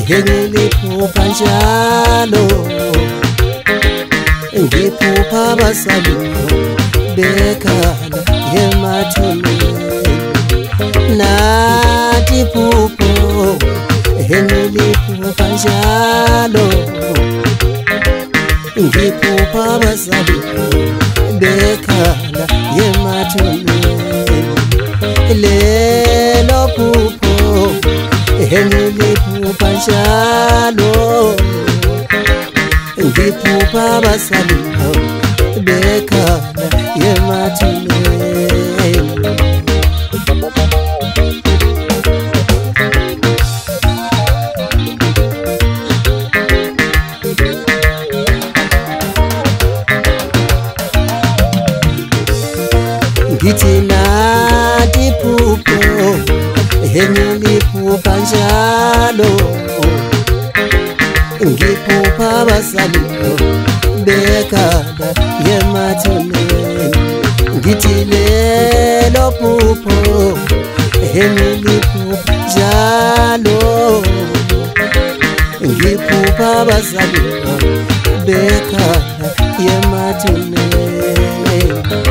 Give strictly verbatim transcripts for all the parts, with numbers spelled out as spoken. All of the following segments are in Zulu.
ngiliphupha njalo ngiphupha abazali bekhala emathuneni nathi iphupho ngiliphupha njalo ngiphupha abazali bekhala emathuneni lelo phupho ngiliphupha njalo ngiphupha abazali bekhala emathuneni ngithi nathi iphupho ngiliphupha njalo ngiphupha abazali bekhala emathuneni ngithi lelo phupho ngiliphupha njalo ngiphupha abazali bekhala emathuneni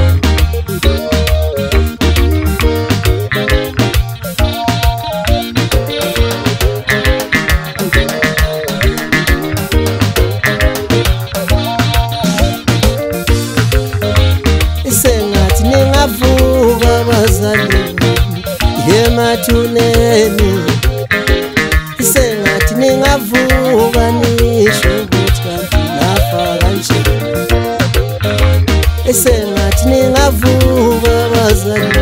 sengathi ningavuka abazali emathuneni sengathi ningavuka nisho ukuthi kanti nafa kanje sengathi ningavuka abazali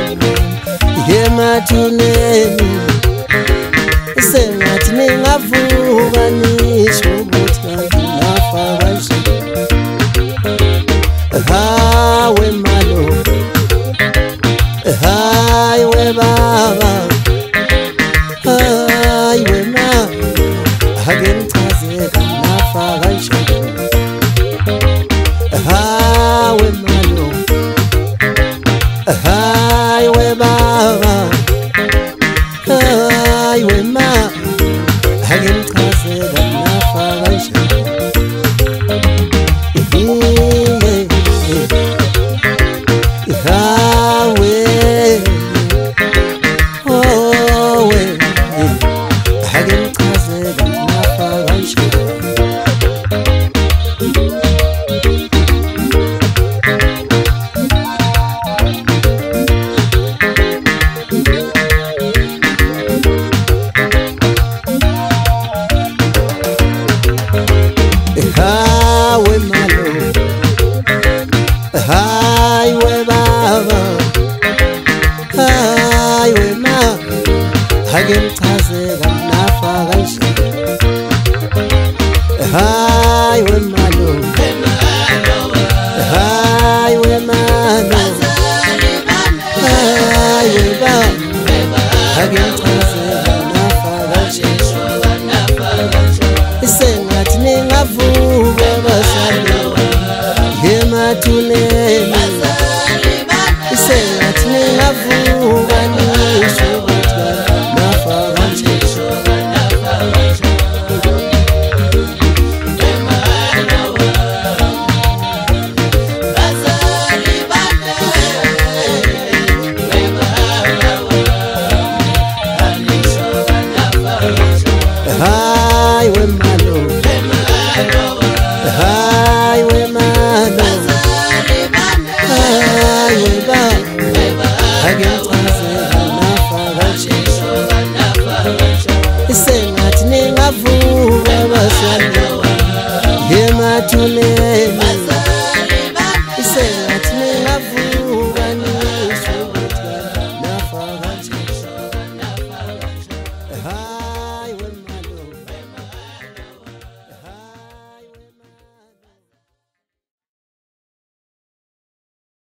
emathuneni sengathi ningavuka nisho ukuthi kanti nafa kanje hawe malo hayi we baba hayi we ma ake ngichazeka nafa kanje hawe malo hayi we baba hayi we ma ake ngichazeka nafa kanje hawe malo hayi we baba hayi we ma ake ngichazeka nafa kanje hayi we malo hayi we malo hayi we baba ake ngichazeka nafa kanje sengathi ningavuka abazali emathuneni sengathi ningavuka nisho ukuthi nafa kanje hayi we malo hayi we malo hayi we baba ake ngichazeka nafa kanje sengathi ningavuka abazali